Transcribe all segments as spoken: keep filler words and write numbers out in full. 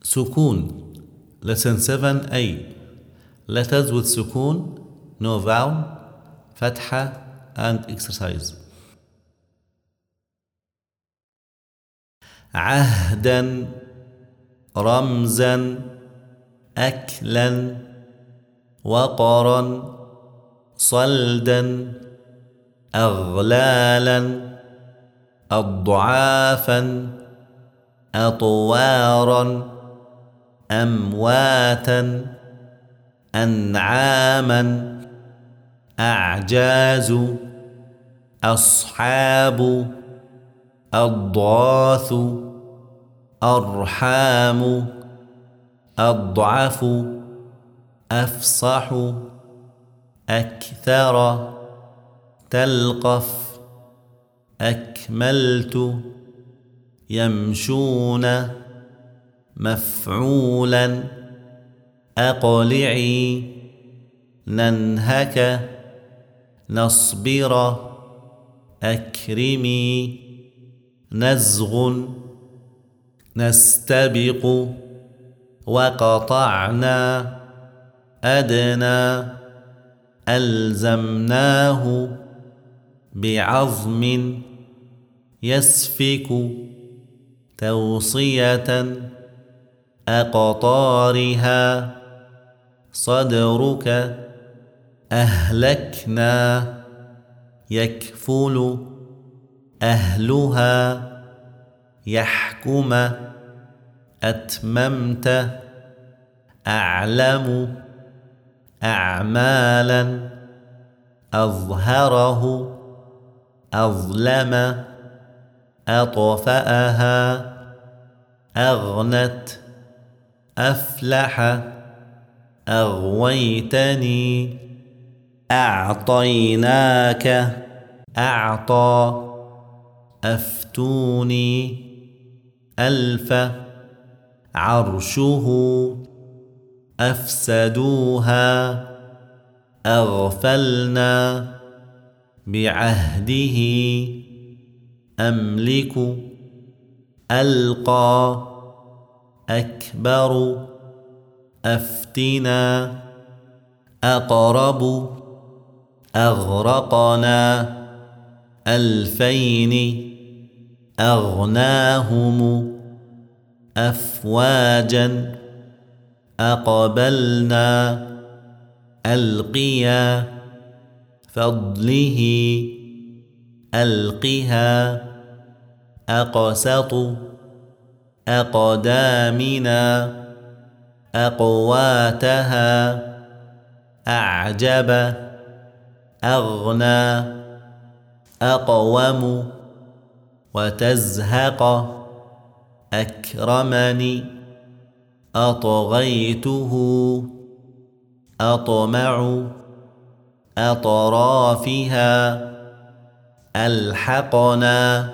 سكون. Lesson seven A. Letters with سكون, no vowel, فتحة and exercise. عهدا، رمزا، أكلا، وقرا، صلدا، أغلالا، أضعافا، أطوارا، أمواتا، أنعاما، أعجاز، أصحاب، أضغاث، أرحام، أضعف، أفصح، أكثر، تلقف، أكملت، يمشون، مفعولا، أقلعي، ننهك، نصبر، أكرمي، نزغ، نستبق، وقطعنا، أدنى، ألزمناه، بعظم، يسفك، توصية، أقطارها، صدرك، أهلكنا، يكفل، أهلها، يحكم، أتممت، أعلم، أعمالا، أظهره، أظلم، أطفأها، أغنت، أفلح، أغويتني، أعطيناك، أعطى، أفتوني، ألف، عرشه، أفسدوها، أغفلنا، بعهده، أملك، ألقى، أكبر، أفتنا، أقرب، أغرقنا، ألفين، أغناهم، أفواجا، أقبلنا، ألقيا، فضله، ألقها، أقسط، أقدامنا، أقواتها، أعجب، أغنى، أقوم، وتزهق، أكرمني، أطغيته، أطمع، أطرافها، ألحقنا،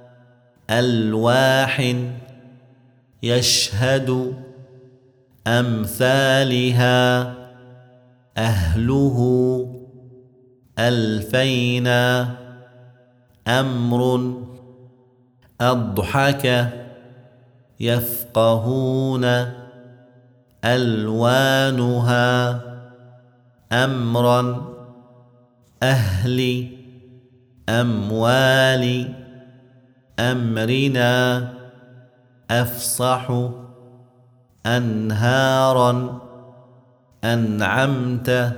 ألواح، يشهد، أمثالها، أهله، ألفينا، أمر، أضحك، يفقهون، ألوانها، أمرا، أهل، أموال، أمرنا، أفصح، أنهارا، أنعمت،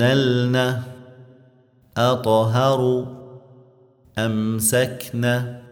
أضللن، أطهر، أمسكن.